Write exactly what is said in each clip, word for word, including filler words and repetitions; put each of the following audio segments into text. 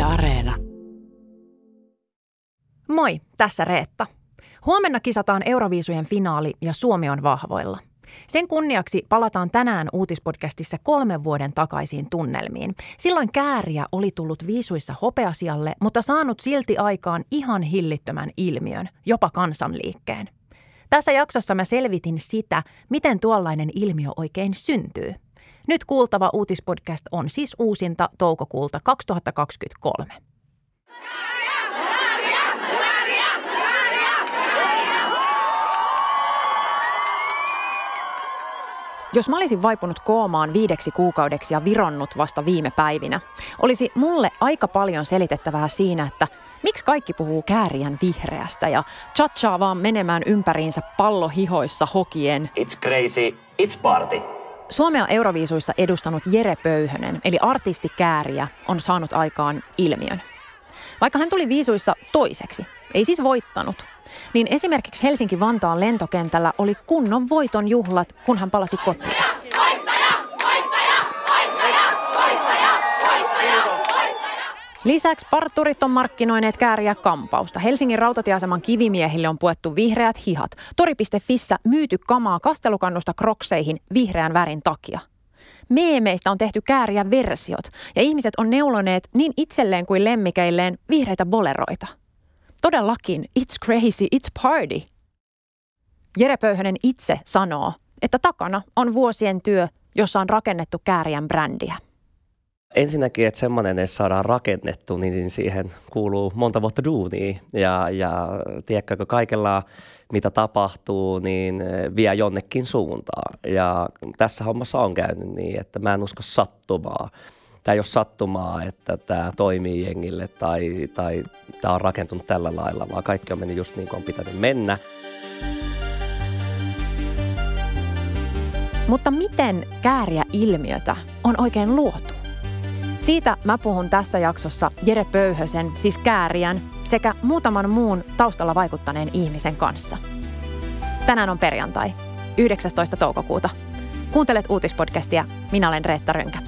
Areena. Moi, tässä Reetta. Huomenna kisataan Euroviisujen finaali ja Suomi on vahvoilla. Sen kunniaksi palataan tänään uutispodcastissa kolmen vuoden takaisiin tunnelmiin. Silloin Kääriä oli tullut viisuissa hopeasialle, mutta saanut silti aikaan ihan hillittömän ilmiön, jopa kansanliikkeen. Tässä jaksossa mä selvitin sitä, miten tuollainen ilmiö oikein syntyy. Nyt kuultava uutispodcast on siis uusinta toukokuulta kaksituhattakaksikymmentäkolme. Jos mä olisin vaipunut koomaan viideksi kuukaudeksi ja vironnut vasta viime päivinä, olisi mulle aika paljon selitettävää siinä, että miksi kaikki puhuu Kääriän vihreästä ja chatchaa vaan menemään ympäriinsä pallohihoissa hokien. It's crazy, it's party. Suomea Euroviisuissa edustanut Jere Pöyhönen, eli artisti Kääriä, on saanut aikaan ilmiön. Vaikka hän tuli viisuissa toiseksi, ei siis voittanut, niin esimerkiksi Helsinki-Vantaan lentokentällä oli kunnon voiton juhlat, kun hän palasi kotiin. Voittaja! Voittaja! Voittaja! Voittaja! Voittaja! Voittaja! Lisäksi parturit on markkinoineet Kääriä kampausta. Helsingin rautatieaseman kivimiehille on puettu vihreät hihat. Tori piste fissä myyty kamaa kastelukannusta krokseihin vihreän värin takia. Meemeistä on tehty Kääriä versiot ja ihmiset on neuloneet niin itselleen kuin lemmikeilleen vihreitä boleroita. Todellakin, it's crazy, it's party. Jere Pöyhönen itse sanoo, että takana on vuosien työ, jossa on rakennettu Kääriän brändiä. Ensinnäkin, että semmoinen edes saadaan rakennettu, niin siihen kuuluu monta vuotta duunia. Ja, ja tiedätkö, kaikella mitä tapahtuu, niin vie jonnekin suuntaan. Ja tässä hommassa on käynyt niin, että mä en usko sattumaa. Tämä ei ole sattumaa, että tämä toimii jengille tai, tai tämä on rakentunut tällä lailla, vaan kaikki on mennyt just niin kuin on pitänyt mennä. Mutta miten Kääriä-ilmiötä on oikein luotu? Siitä mä puhun tässä jaksossa Jere Pöyhösen, siis Kääriän, sekä muutaman muun taustalla vaikuttaneen ihmisen kanssa. Tänään on perjantai, yhdeksästoista toukokuuta. Kuuntelet uutispodcastia, minä olen Reetta Rönkä.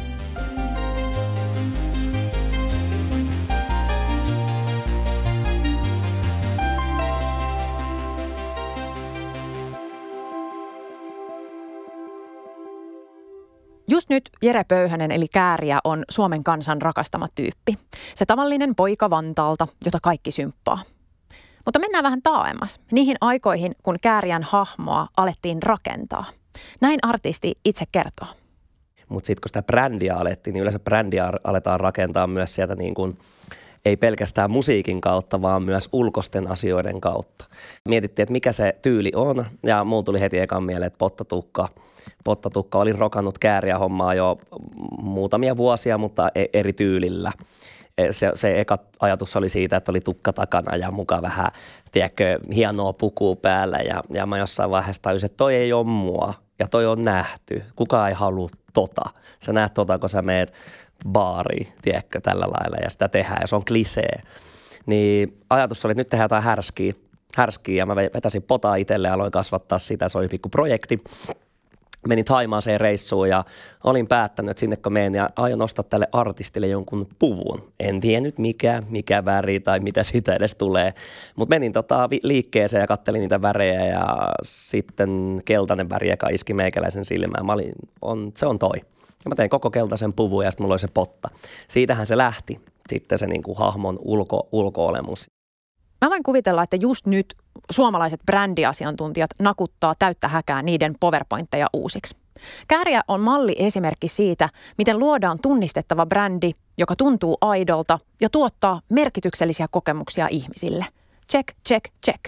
Just nyt Jere Pöyhönen eli Kääriä on Suomen kansan rakastama tyyppi. Se tavallinen poika Vantaalta, jota kaikki symppaa. Mutta mennään vähän taaemmas, niihin aikoihin, kun Kääriän hahmoa alettiin rakentaa. Näin artisti itse kertoo. Mutta sitten kun sitä brändiä alettiin, niin yleensä brändiä aletaan rakentaa myös sieltä niin kuin, ei pelkästään musiikin kautta, vaan myös ulkoisten asioiden kautta. Mietittiin, että mikä se tyyli on, ja mulla tuli heti ekan mieleen, että Pottatukka. Pottatukka oli rokannut Kääriä hommaa jo muutamia vuosia, mutta eri tyylillä. Se, se eka ajatus oli siitä, että oli tukka takana ja mukaan vähän, tiedätkö, hienoa pukua päällä. Ja, ja mä jossain vaiheessa tajusin, että toi ei ole mua ja toi on nähty. Kukaan ei halua tota. Sä näet tota, kun sä meet baariin, tiedätkö, tällä lailla ja sitä tehdään ja se on klisee. Niin ajatus oli, että nyt tehdään jotain härskiä. härskiä ja mä vetäsin potaa itselle ja aloin kasvattaa sitä. Se oli pikku projekti. Menin Thaimaaseen reissuun ja olin päättänyt, että sinne kun menen ja aion ostaa tälle artistille jonkun puvun. En tiennyt mikä, mikä väri tai mitä siitä edes tulee. Mutta menin tota liikkeeseen ja kattelin niitä värejä ja sitten keltainen väri, joka iski meikäläisen silmään. Mä olin, on, se on toi. Ja mä tein koko keltaisen puvun ja sitten mulla oli se potta. Siitähän se lähti sitten se niinku hahmon ulko, ulko-olemus. Mä voin kuvitella, että just nyt suomalaiset brändiasiantuntijat nakuttaa täyttä häkää niiden PowerPointteja uusiksi. Kääriä on malli esimerkki siitä, miten luodaan tunnistettava brändi, joka tuntuu aidolta ja tuottaa merkityksellisiä kokemuksia ihmisille. Check, check, check.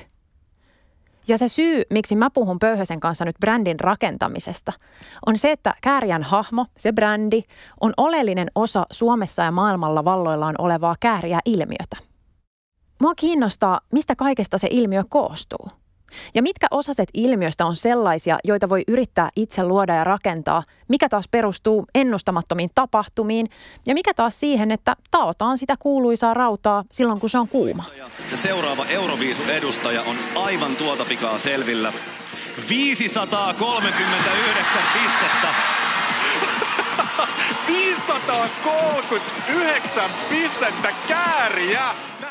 Ja se syy, miksi mä puhun Pöyhösen kanssa nyt brändin rakentamisesta, on se, että Kääriän hahmo, se brändi, on oleellinen osa Suomessa ja maailmalla valloillaan olevaa Kääriä-ilmiötä. Mua kiinnostaa, mistä kaikesta se ilmiö koostuu. Ja mitkä osaset ilmiöstä on sellaisia, joita voi yrittää itse luoda ja rakentaa, mikä taas perustuu ennustamattomiin tapahtumiin ja mikä taas siihen, että taotaan sitä kuuluisaa rautaa silloin, kun se on kuuma. Ja seuraava Euroviisu-edustaja on aivan tuota pikaa selvillä. viisisataakolmekymmentäyhdeksän pistettä. viisisataakolmekymmentäyhdeksän pistettä Kääriä.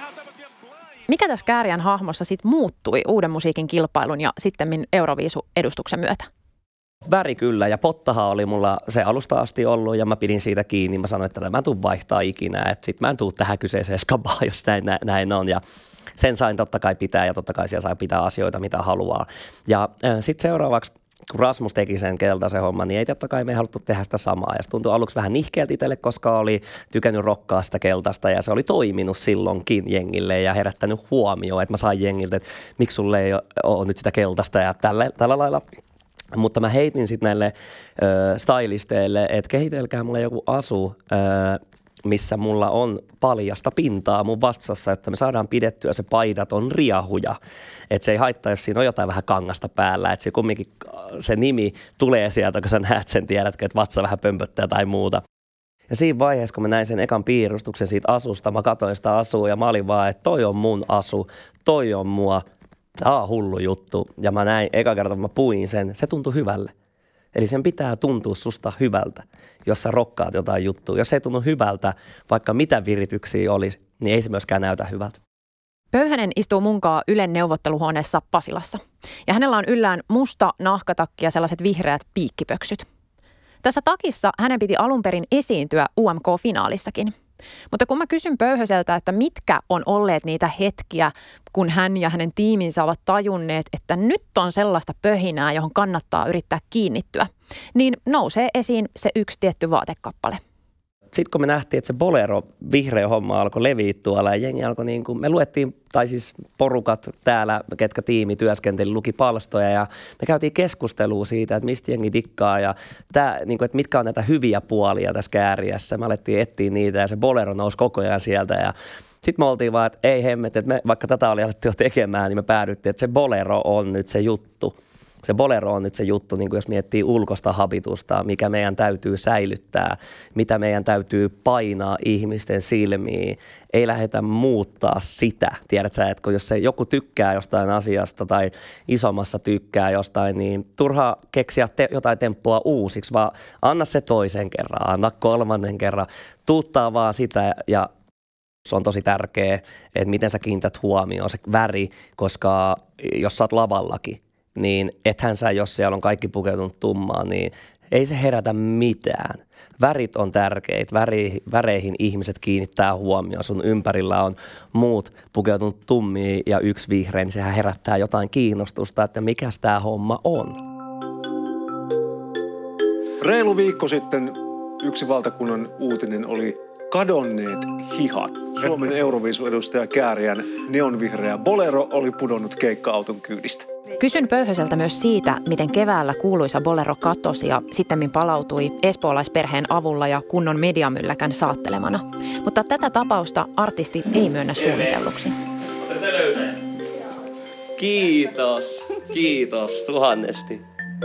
Mikä tässä Kääriän hahmossa sitten muuttui uuden musiikin kilpailun ja sittemmin Euroviisu-edustuksen myötä? Väri kyllä, ja pottahan oli mulla se alusta asti ollut, ja mä pidin siitä kiinni. Mä sanoin, että mä en tuu vaihtaa ikinä, että sit mä en tuu tähän kyseiseen skabaan, jos näin, näin on. Ja sen sain totta kai pitää, ja totta kai siellä sai pitää asioita, mitä haluaa. Ja äh, sitten seuraavaksi, kun Rasmus teki sen keltaisen homman, niin ei totta kai me ei haluttu tehdä sitä samaa. Ja se tuntui aluksi vähän nihkeältä itselle, koska oli tykännyt rokkaa sitä keltaista, ja se oli toiminut silloinkin jengille ja herättänyt huomioon, että mä sain jengiltä, että miksi sulle ei ole nyt sitä keltaista ja tällä, tällä lailla. Mutta mä heitin sitten näille ö, stylisteille, että kehitelkää mulle joku asu, ö, missä mulla on paljasta pintaa mun vatsassa, että me saadaan pidettyä se paidaton riahuja. Että se ei haittaa, jos siinä on jotain vähän kangasta päällä. Että se kumminkin se nimi tulee sieltä, kun sä näet sen, tiedätkö, että vatsa vähän pömpöttää tai muuta. Ja siinä vaiheessa, kun mä näin sen ekan piirustuksen siitä asusta, mä katsoin sitä asua ja mä olin vaan, että toi on mun asu, toi on mua. Tämä on hullu juttu. Ja mä näin, eka kerta kun mä puin sen, se tuntui hyvälle. Eli sen pitää tuntua susta hyvältä, jos sä rokkaat jotain juttua. Jos se ei tunnu hyvältä, vaikka mitä virityksiä olisi, niin ei se myöskään näytä hyvältä. Pöyhänen istuu munkaan Ylen neuvotteluhuoneessa Pasilassa. Ja hänellä on yllään musta nahkatakki ja sellaiset vihreät piikkipöksyt. Tässä takissa hänen piti alun perin esiintyä U M K-finaalissakin. Mutta kun mä kysyn Pöyhöseltä, että mitkä on olleet niitä hetkiä, kun hän ja hänen tiiminsä ovat tajunneet, että nyt on sellaista pöhinää, johon kannattaa yrittää kiinnittyä, niin nousee esiin se yksi tietty vaatekappale. Sitten kun me nähtiin, että se bolero, vihreä homma alkoi leviä tuolla ja jengi alkoi niin kuin, me luettiin, tai siis porukat täällä, ketkä tiimi työskenteli, luki palstoja ja me käytiin keskustelua siitä, että mistä jengi dikkaa ja tää, niin kuin, että mitkä on näitä hyviä puolia tässä Kääriässä. Me alettiin etsiä niitä ja se bolero nousi koko ajan sieltä ja sitten me oltiin vaan, että ei hemmet, että me, vaikka tätä oli alettu jo tekemään, niin me päädyttiin, että se bolero on nyt se juttu. Se bolero on nyt se juttu, niin kuin jos miettii ulkoista habitusta, mikä meidän täytyy säilyttää, mitä meidän täytyy painaa ihmisten silmiin. Ei lähdetä muuttaa sitä. Tiedät sä, että kun jos se joku tykkää jostain asiasta tai isommassa tykkää jostain, niin turha keksiä te- jotain temppua uusiksi, vaan anna se toisen kerran, anna kolmannen kerran. Tuuttaa vaan sitä ja se on tosi tärkeä, että miten sä kiinnität huomioon se väri, koska jos sä oot lavallakin, niin ethän sä, jos siellä on kaikki pukeutunut tummaan, niin ei se herätä mitään. Värit on tärkeitä, Väri, väreihin ihmiset kiinnittää huomioon. Sun ympärillä on muut pukeutunut tummiin ja yksi vihreä, niin sehän herättää jotain kiinnostusta, että mikäs tää homma on. Reilu viikko sitten yksi valtakunnan uutinen oli kadonneet hihat. Suomen Euroviisu-edustaja Kääriän neonvihreä bolero oli pudonnut keikka-auton kyydistä. Kysyn Pöyhöseltä myös siitä, miten keväällä kuuluisa bolero katosi ja sittemmin palautui espoolaisperheen avulla ja kunnon mediamylläkän saattelemana. Mutta tätä tapausta artisti ei myönnä suunnitelluksi. Kiitos, kiitos tuhannesti.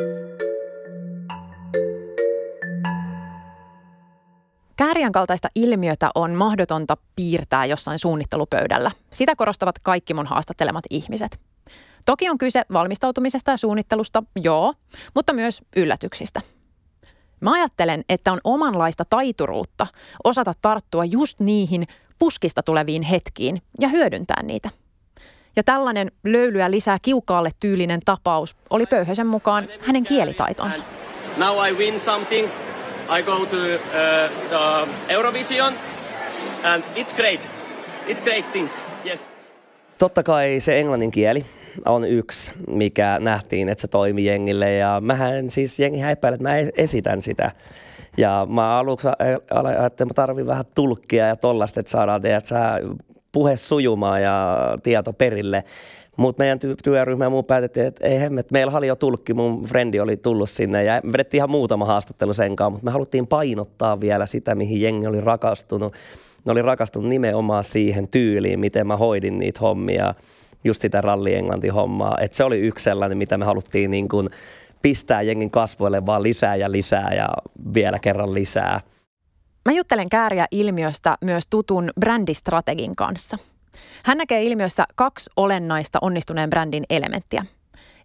Kääriän kaltaista ilmiötä on mahdotonta piirtää jossain suunnittelupöydällä. Sitä korostavat kaikki mun haastattelemat ihmiset. Toki on kyse valmistautumisesta ja suunnittelusta, joo, mutta myös yllätyksistä. Mä ajattelen, että on omanlaista taituruutta osata tarttua just niihin puskista tuleviin hetkiin ja hyödyntää niitä. Ja tällainen löylyä lisää kiukaalle tyylinen tapaus oli Pöyhösen mukaan hänen kielitaitonsa. Now I win something. I go to uh, uh, Eurovision and it's great. It's great things. Yes. Totta kai se englannin kieli on yksi, mikä nähtiin, että se toimi jengille ja mähän siis jengihän epäilee, että mä esitän sitä. Ja mä aluksi ajattelin, että mä tarvin vähän tulkkia ja tollaista, että saadaan teidät puhe sujumaan ja tieto perille. Mutta meidän työryhmä ja muu päätettiin, että ei hemmet, meillä oli jo tulkki, mun frendi oli tullut sinne ja me vedettiin ihan muutama haastattelu senkaan, mutta me haluttiin painottaa vielä sitä, mihin jengi oli rakastunut. Ne oli rakastunut nimenomaan siihen tyyliin, miten mä hoidin niitä hommia, just sitä ralli-englanti-hommaa. Että se oli yksi sellainen, mitä me haluttiin niin kuin pistää jengin kasvoille vaan lisää ja lisää ja vielä kerran lisää. Mä juttelen Kääriä-ilmiöstä myös tutun brändistrategin kanssa. Hän näkee ilmiössä kaksi olennaista onnistuneen brändin elementtiä.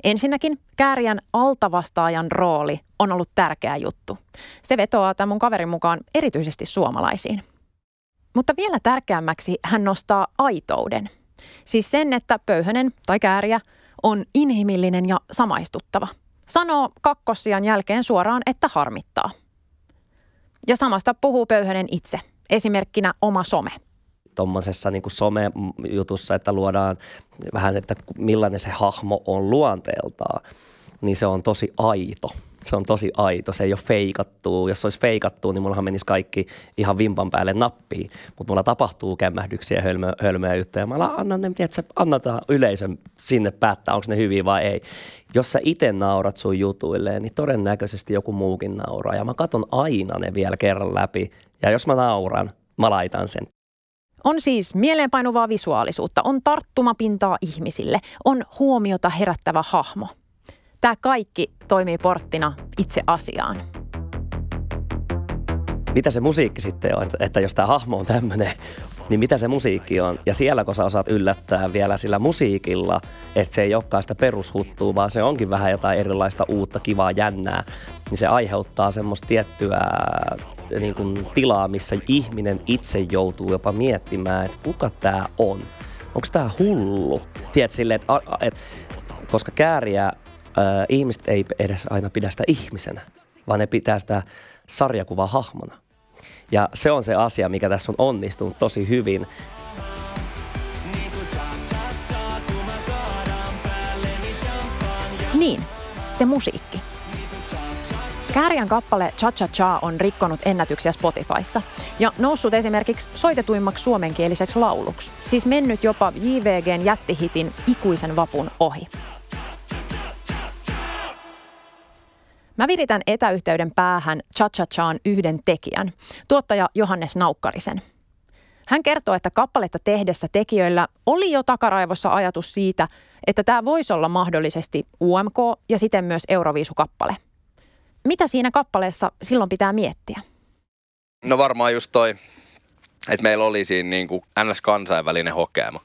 Ensinnäkin Kääriän altavastaajan rooli on ollut tärkeä juttu. Se vetoaa tämän mun kaverin mukaan erityisesti suomalaisiin. Mutta vielä tärkeämmäksi hän nostaa aitouden. Siis sen, että Pöyhönen tai Kääriä on inhimillinen ja samaistuttava. Sanoo kakkossian jälkeen suoraan, että harmittaa. Ja samasta puhuu Pöyhönen itse. Esimerkkinä oma some. Tuommoisessa niin kuin some-jutussa, että luodaan vähän, että millainen se hahmo on luonteeltaan, niin se on tosi aito. Se on tosi aito, se ei ole feikattua. Jos se olisi feikattua, niin mullahan menisi kaikki ihan vimpan päälle nappiin. Mutta mulla tapahtuu kämmähdyksiä ja hölmö, hölmöjä juttuja. Mä annan ne, tiedätkö, annetaan yleisön sinne päättää, onko ne hyviä vai ei. Jos sä itse naurat sun jutuilleen, niin todennäköisesti joku muukin nauraa. Ja mä katson aina ne vielä kerran läpi. Ja jos mä nauran, mä laitan sen. On siis mieleenpainuvaa visuaalisuutta, on tarttumapintaa ihmisille, on huomiota herättävä hahmo. Tämä kaikki toimii porttina itse asiaan. Mitä se musiikki sitten on? Että jos tämä hahmo on tämmöinen, niin mitä se musiikki on? Ja siellä kun sä osaat yllättää vielä sillä musiikilla, että se ei olekaan sitä perushuttua, vaan se onkin vähän jotain erilaista uutta, kivaa, jännää, niin se aiheuttaa semmoista tiettyä niin kuin tilaa, missä ihminen itse joutuu jopa miettimään, että kuka tämä on? Onko tämä hullu? Tiedät silleen, että, että koska Kääriä äh, ihmiset ei edes aina pidä sitä ihmisenä, vaan ne pitää sitä sarjakuvaa hahmona. Ja se on se asia, mikä tässä on onnistunut tosi hyvin. Niin, se musiikki. Kääriän kappale Cha Cha Cha on rikkonut ennätyksiä Spotifyssa ja noussut esimerkiksi soitetuimmaksi suomenkieliseksi lauluksi. Siis mennyt jopa J V G:n jättihitin Ikuisen vapun ohi. Mä viritän etäyhteyden päähän Cha Cha Chaan yhden tekijän, tuottaja Johannes Naukkarisen. Hän kertoo, että kappaletta tehdessä tekijöillä oli jo takaraivossa ajatus siitä, että tämä voisi olla mahdollisesti U M K ja siten myös Euroviisukappale. Mitä siinä kappaleessa silloin pitää miettiä? No varmaan just toi, että meillä oli siinä niin kuin N S-kansainvälinen hokema.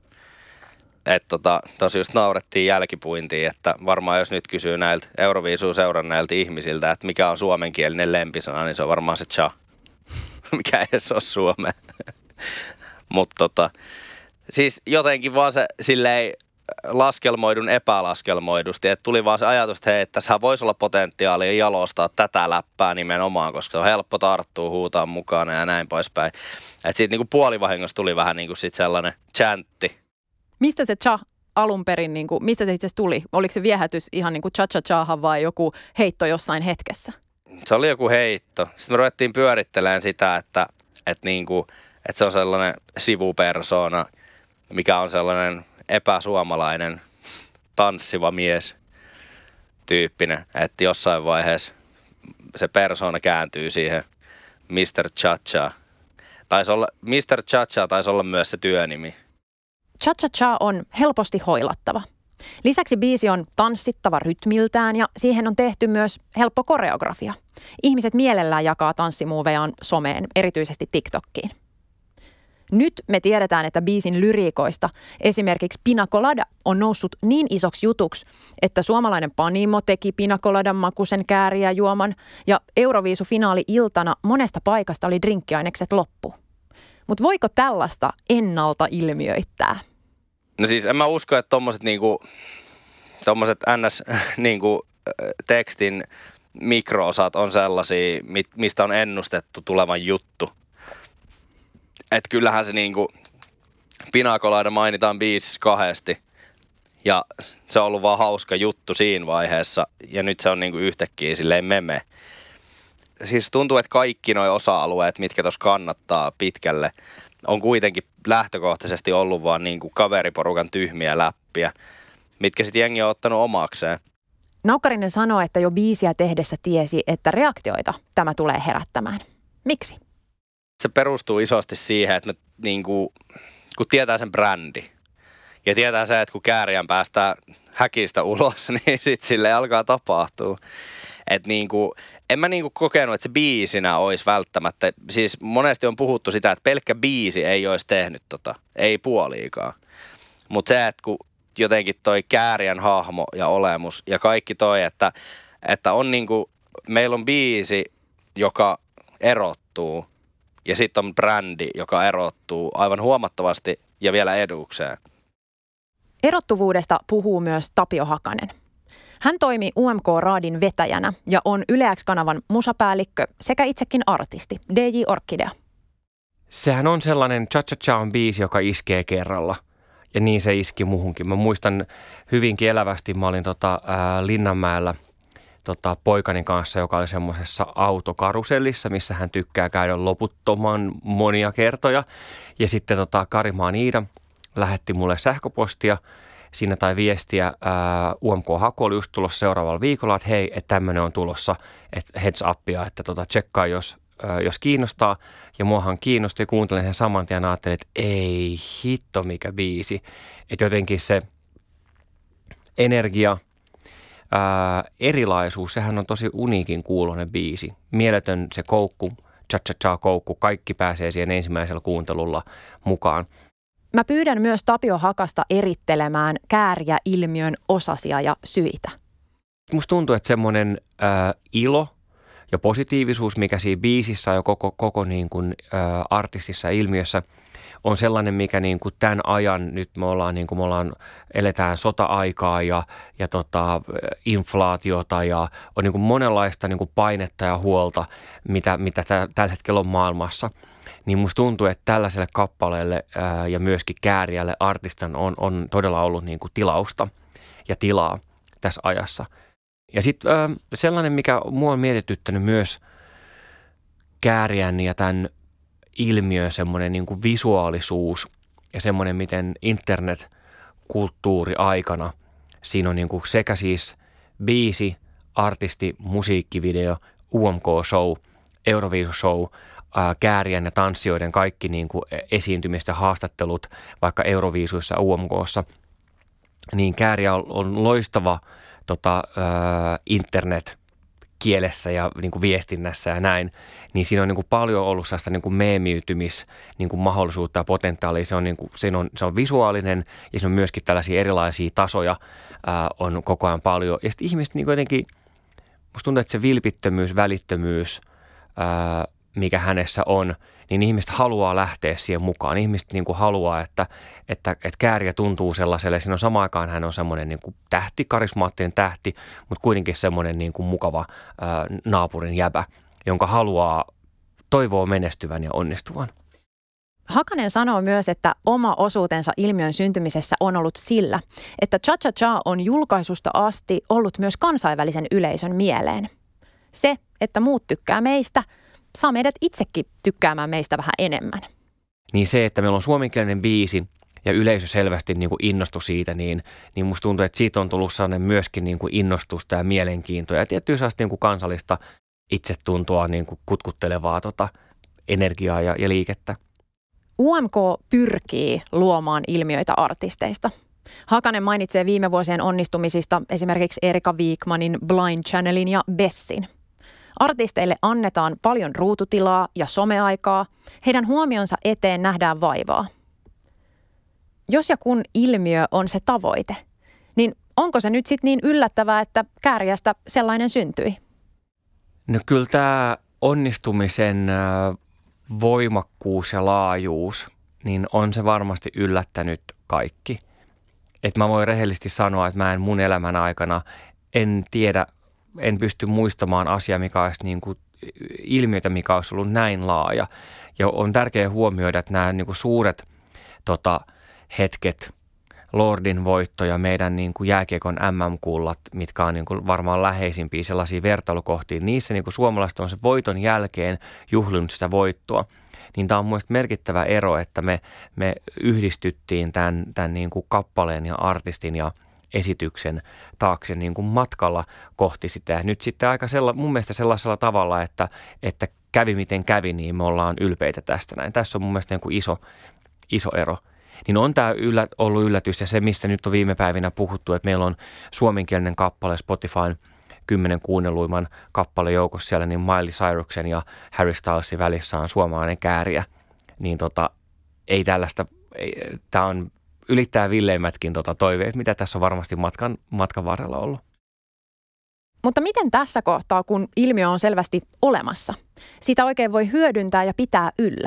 Että tota, tosi just naurettiin jälkipuintiin, että varmaan jos nyt kysyy näiltä Euroviisua seuranneilta ihmisiltä, että mikä on suomenkielinen lempisana, niin se on varmaan se cha, mikä ei edes ole suomea. Mutta tota, siis jotenkin vaan se silleen laskelmoidun epälaskelmoidusti, että tuli vaan se ajatus, että hei, että tässähän voisi olla potentiaalia jalostaa tätä läppää nimenomaan, koska se on helppo tarttua, huutaa mukana ja näin poispäin. Että siitä niinku puolivahingossa tuli vähän niinku sit sellainen chantti. Mistä se cha alun perin, niin kuin, mistä se itse asiassa tuli? Oliko se viehätys ihan niin kuin cha-cha-chahan vai joku heitto jossain hetkessä? Se oli joku heitto. Sitten me ruvettiin pyörittelemään sitä, että, että, niin kuin, että se on sellainen sivupersona, mikä on sellainen epäsuomalainen tanssiva mies tyyppinen. Että jossain vaiheessa se persona kääntyy siihen mister Cha-cha. Taisi olla, mister Cha-cha taisi olla myös se työnimi. Cha Cha Cha on helposti hoilattava. Lisäksi biisi on tanssittava rytmiltään ja siihen on tehty myös helppo koreografia. Ihmiset mielellään jakaa tanssimuovejaan someen, erityisesti TikTokkiin. Nyt me tiedetään, että biisin lyriikoista esimerkiksi Pina Colada on noussut niin isoksi jutuksi, että suomalainen Panimo teki Pina Coladan makuisen Kääriä juoman ja Euroviisufinaali-iltana monesta paikasta oli drinkkiainekset loppu. Mutta voiko tällaista ennalta ilmiöittää? No siis en mä usko, että tommoset niinku, tommoset ns niinku tekstin mikroosat on sellaisia, mistä on ennustettu tulevan juttu. Et kyllähän se niinku, Pina Colada mainitaan biisissä kahdesti ja se on ollut vaan hauska juttu siinä vaiheessa ja nyt se on niinku yhtäkkiä silleen meme. Siis tuntuu, että kaikki nuo osa-alueet, mitkä tuossa kannattaa pitkälle, on kuitenkin lähtökohtaisesti ollut vaan niin kuin kaveriporukan tyhmiä läppiä, mitkä sitten jengi on ottanut omakseen. Naukkarinen sanoo, että jo biisiä tehdessä tiesi, että reaktioita tämä tulee herättämään. Miksi? Se perustuu isosti siihen, että me, niin kuin, kun tietää sen brändi ja tietää se, että kun Kääriän päästään häkistä ulos, niin sitten sille alkaa tapahtua. Että niin kuin, en mä niinku kokenut, että se biisinä olisi välttämättä, siis monesti on puhuttu sitä, että pelkkä biisi ei olisi tehnyt tota, ei puoliikaan. Mutta se, että kun jotenkin toi Kääriän hahmo ja olemus ja kaikki toi, että, että on niinku, meillä on biisi, joka erottuu ja sitten on brändi, joka erottuu aivan huomattavasti ja vielä edukseen. Erottuvuudesta puhuu myös Tapio Hakanen. Hän toimi U M K-raadin vetäjänä ja on Yle X-kanavan musapäällikkö sekä itsekin artisti, D J Orkidea. Sehän on sellainen cha-cha-cha on biisi, joka iskee kerralla. Ja niin se iski muhunkin. Mä muistan hyvinkin elävästi, mä olin tota, ää, Linnanmäellä tota, poikani kanssa, joka oli semmoisessa autokarusellissa, missä hän tykkää käydä loputtoman monia kertoja. Ja sitten tota, Karimaan Iida lähetti mulle sähköpostia siinä tai viestiä. Ää, U M K-haku oli just tulossa seuraavalla viikolla, että hei, että tämmöinen on tulossa, että heads upia, että tota, tsekkaa, jos, ää, jos kiinnostaa. Ja muahan kiinnosti ja kuuntelin sen saman tien ja ajattelin, että ei hitto mikä biisi. Että jotenkin se energia, ää, erilaisuus, sehän on tosi uniikin kuuloinen biisi. Mieletön se koukku, cha-cha-cha koukku, kaikki pääsee siihen ensimmäisellä kuuntelulla mukaan. Mä pyydän myös Tapio Hakasta erittelemään Kääriä-ilmiön osasia ja syitä. Musta tuntuu, että semmoinen ää, ilo ja positiivisuus, mikä siinä biisissä ja koko, koko niin kuin, ää, artistissa ja ilmiössä on sellainen, mikä niin kuin tämän ajan, nyt me ollaan, niin kuin me ollaan, eletään sota-aikaa ja, ja tota, inflaatiota ja on niin kuin monenlaista niin kuin painetta ja huolta, mitä, mitä tä, tällä hetkellä on maailmassa. Niin musta tuntuu, että tällaiselle kappaleelle ää, ja myöskin Kääriälle artistan on, on todella ollut niin kuin tilausta ja tilaa tässä ajassa. Ja sitten sellainen, mikä mua on mietityttänyt myös Kääriän ja tämän ilmiö, semmoinen niin kuin visuaalisuus ja semmoinen, miten internetkulttuuri aikana, siinä on niin kuin sekä siis biisi, artisti, musiikkivideo, U M K-show, Euroviisu-show, Kääriän ja tanssijoiden kaikki niin kuin esiintymistä, haastattelut vaikka Euroviisuissa U M K:ssa, niin Kääriä on, on loistava tota, ää, internet kielessä ja niin kuin viestinnässä ja näin, niin siinä on niin kuin paljon ollut sellaista niin kuin meemiytymis niin kuin mahdollisuutta ja potentiaalia. Se on, niin kuin, se on, se on visuaalinen ja siinä on myöskin tällaisia erilaisia tasoja ää, on koko ajan paljon. Ja sitten ihmiset niin kuin jotenkin, musta tuntuu, että se vilpittömyys, välittömyys, ää, mikä hänessä on, niin ihmiset haluaa lähteä siihen mukaan. Ihmiset niin kuin haluaa, että, että, että Kääriä tuntuu sellaiselle. Siinä on samaan aikaan hän on semmoinen niin kuin tähti, karismaattinen tähti, mutta kuitenkin semmoinen niin kuin mukava ää, naapurin jäbä, jonka haluaa toivoa menestyvän ja onnistuvan. Hakanen sanoo myös, että oma osuutensa ilmiön syntymisessä on ollut sillä, että Cha-Cha-Cha on julkaisusta asti ollut myös kansainvälisen yleisön mieleen. Se, että muut tykkää meistä, saa meidät itsekin tykkäämään meistä vähän enemmän. Niin se, että meillä on suomenkielinen biisi ja yleisö selvästi niin kuin innostui siitä, niin, niin musta tuntuu, että siitä on tullut sellainen myöskin niin kuin innostusta ja mielenkiintoa ja tiettyä sellaista niin kuin kansallista itsetuntoa niin kuin kutkuttelevaa tota, energiaa ja, ja liikettä. U M K pyrkii luomaan ilmiöitä artisteista. Hakanen mainitsee viime vuosien onnistumisista esimerkiksi Erika Wikmanin, Blind Channelin ja Bessin. Artisteille annetaan paljon ruututilaa ja someaikaa. Heidän huomionsa eteen nähdään vaivaa. Jos ja kun ilmiö on se tavoite, niin onko se nyt sitten niin yllättävää, että Kääriästä sellainen syntyi? No kyllä tämä onnistumisen voimakkuus ja laajuus, niin on se varmasti yllättänyt kaikki. Että mä voin rehellisesti sanoa, että mä en mun elämän aikana en tiedä, en pysty muistamaan asiaa, mikä olisi niin kuin ilmiötä, mikä olisi ollut näin laaja. Ja on tärkeää huomioida, että nämä niin kuin suuret tota, hetket, Lordin voitto ja meidän niin kuin jääkiekon M M-kullat, mitkä on niin kuin varmaan läheisimpiä sellaisia vertailukohtia, niissä niin kuin suomalaiset on se voiton jälkeen juhlinut sitä voittoa. Niin tämä on mielestäni merkittävä ero, että me, me yhdistyttiin tämän, tämän niin kuin kappaleen ja artistin ja esityksen taakse niin kuin matkalla kohti sitä. Ja nyt sitten aika sella, mun mielestä sellaisella tavalla, että, että kävi miten kävi, niin me ollaan ylpeitä tästä näin. Tässä on mun mielestä niin kuin iso, iso ero. Niin on tämä yllä, ollut yllätys ja se, mistä nyt on viime päivinä puhuttu, että meillä on suomenkielinen kappale Spotifyn kymmenen kuunnelluimman kappale joukossa siellä, niin Miley Cyrusen ja Harry Stylesin välissä on suomalainen Kääriä. Niin tota, ei tällaista, tämä on ylittää villeimmätkin tota toiveet, mitä tässä on varmasti matkan, matkan varrella ollut. Mutta miten tässä kohtaa, kun ilmiö on selvästi olemassa? Sitä oikein voi hyödyntää ja pitää yllä.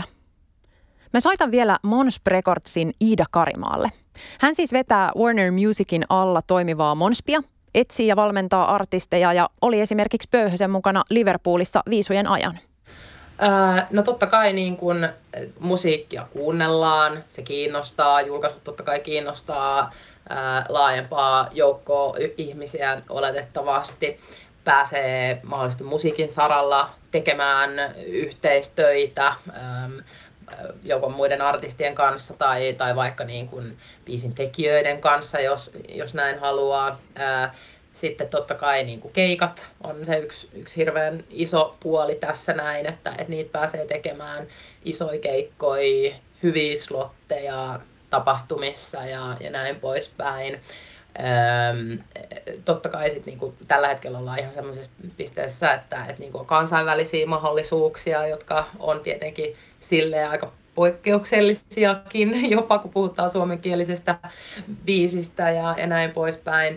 Mä soitan vielä Mons Recordsin Iida Karimaalle. Hän siis vetää Warner Musicin alla toimivaa Monspia, etsii ja valmentaa artisteja ja oli esimerkiksi Pöyhösen mukana Liverpoolissa viisujen ajan. Öö, no totta kai niin kun musiikkia kuunnellaan, se kiinnostaa, julkaisut totta kai kiinnostaa öö, laajempaa joukkoa ihmisiä oletettavasti. Pääsee mahdollisesti musiikin saralla tekemään yhteistöitä öö, joko muiden artistien kanssa tai, tai vaikka niin kuin biisin tekijöiden kanssa, jos, jos näin haluaa. Ää, sitten totta kai niin kuin keikat on se yksi, yksi hirveän iso puoli tässä näin, että, että niitä pääsee tekemään isoja keikkoja, hyviä slotteja tapahtumissa ja, ja näin poispäin. Öm, totta kai sit niinku tällä hetkellä ollaan ihan semmoisessa pisteessä, että et niinku on kansainvälisiä mahdollisuuksia, jotka on tietenkin silleen aika poikkeuksellisiakin, jopa kun puhutaan suomenkielisestä biisistä ja, ja näin poispäin.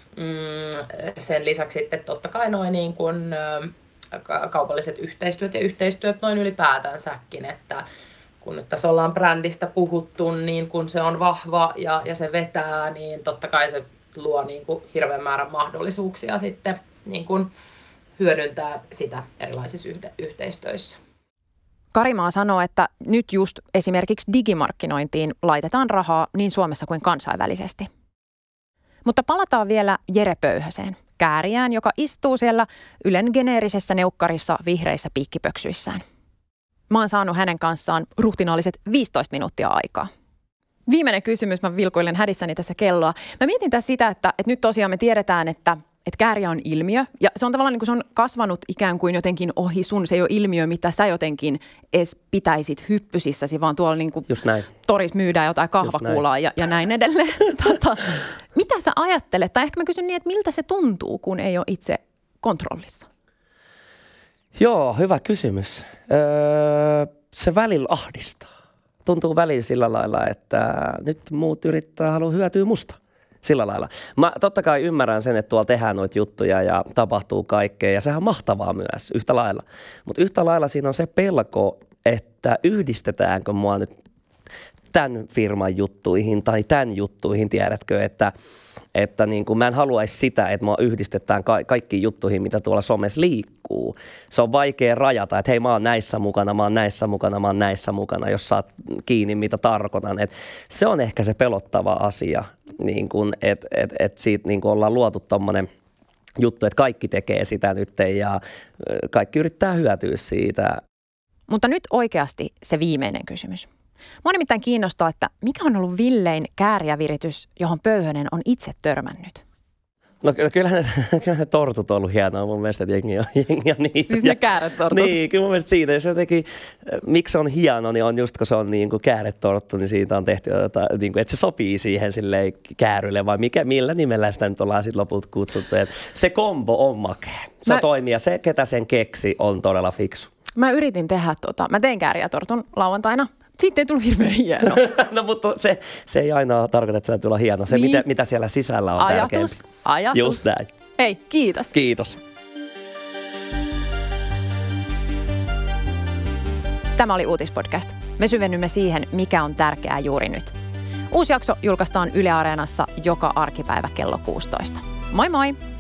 Mm, sen lisäksi sitten totta kai noin niin kuin, ö, kaupalliset yhteistyöt ja yhteistyöt noin ylipäätänsäkin, että kun nyt tässä ollaan brändistä puhuttu, niin kun se on vahva ja, ja se vetää, niin totta kai se luo niin kuin hirveän määrän mahdollisuuksia sitten niin kuin hyödyntää sitä erilaisissa yhde- yhteistöissä. Karimaa sanoo, että nyt just esimerkiksi digimarkkinointiin laitetaan rahaa niin Suomessa kuin kansainvälisesti. Mutta palataan vielä Jere Pöyhöseen, kääriään, joka istuu siellä Ylen geneerisessä neukkarissa vihreissä piikkipöksyissään. Mä oon saanut hänen kanssaan ruhtinaalliset viisitoista minuuttia aikaa. Viimeinen kysymys, mä vilkuilen hädissäni tässä kelloa. Mä mietin tässä sitä, että, että nyt tosiaan me tiedetään, että, että kääriä on ilmiö. Ja se on tavallaan niin kuin se on kasvanut ikään kuin jotenkin ohi sun. Se ei ole ilmiö, mitä sä jotenkin edes pitäisit hyppysissäsi, vaan tuolla niin kuin torissa myydään jotain kahvakuulaa ja, ja näin edelleen. tota, mitä sä ajattelet? Tai ehkä mä kysyn niin, että miltä se tuntuu, kun ei ole itse kontrollissa? Joo, hyvä kysymys. Öö, se välillä ahdistaa. Tuntuu välillä sillä lailla, että nyt muut yrittää haluaa hyötyä musta. Sillä lailla. Mä totta kai ymmärrän sen, että tuolla tehdään noita juttuja ja tapahtuu kaikkea ja sehän on mahtavaa myös yhtä lailla. Mutta yhtä lailla siinä on se pelko, että yhdistetäänkö mua nyt tämän firman juttuihin tai tämän juttuihin, tiedätkö, että, että niin kuin mä en haluaisi sitä, että mua yhdistetään ka- kaikkiin juttuihin, mitä tuolla somessa liikkuu. Se on vaikea rajata, että hei mä oon näissä mukana, mä oon näissä mukana, mä oon näissä mukana, jos saat kiinni mitä tarkoitan. Et se on ehkä se pelottava asia, niin kuin, että et, et siitä niin kuin ollaan luotu tommonen juttu, että kaikki tekee sitä nyt ja kaikki yrittää hyötyä siitä. Mutta nyt oikeasti se viimeinen kysymys. Mua nimittäin kiinnostaa, että mikä on ollut villein kääriäviritys, johon Pöyhönen on itse törmännyt? No kyllähän ne, kyllähän ne tortut on ollut hienoa mun mielestä, että jengi on, jengi on niitä. Siis ne kääretortut? Niin, kyllä mun mielestä siitä, jos jotenkin, miksi se on hieno, niin on just kun se on niin kuin kääretorttu, niin siitä on tehty jotain, niin kuin, että se sopii siihen silleen käärylle, vai mikä, millä nimellä sitä nyt ollaan sitten lopulta kutsuttu. Että se kombo on makea, se Mä... toimii ja se, ketä sen keksi, on todella fiksu. Mä yritin tehdä tota, mä tein kääriätortun lauantaina. Siitä ei tullut hirveän hieno. No mutta se, se ei aina tarkoita, että se tulee hieno. Se, niin. mitä, mitä siellä sisällä on ajatus, tärkeämpi. Ajatus. Just näin. Hei, kiitos. Kiitos. Tämä oli Uutispodcast. Me syvennymme siihen, mikä on tärkeää juuri nyt. Uusi jakso julkaistaan Yle Areenassa joka arkipäivä kello kuusitoista. Moi moi!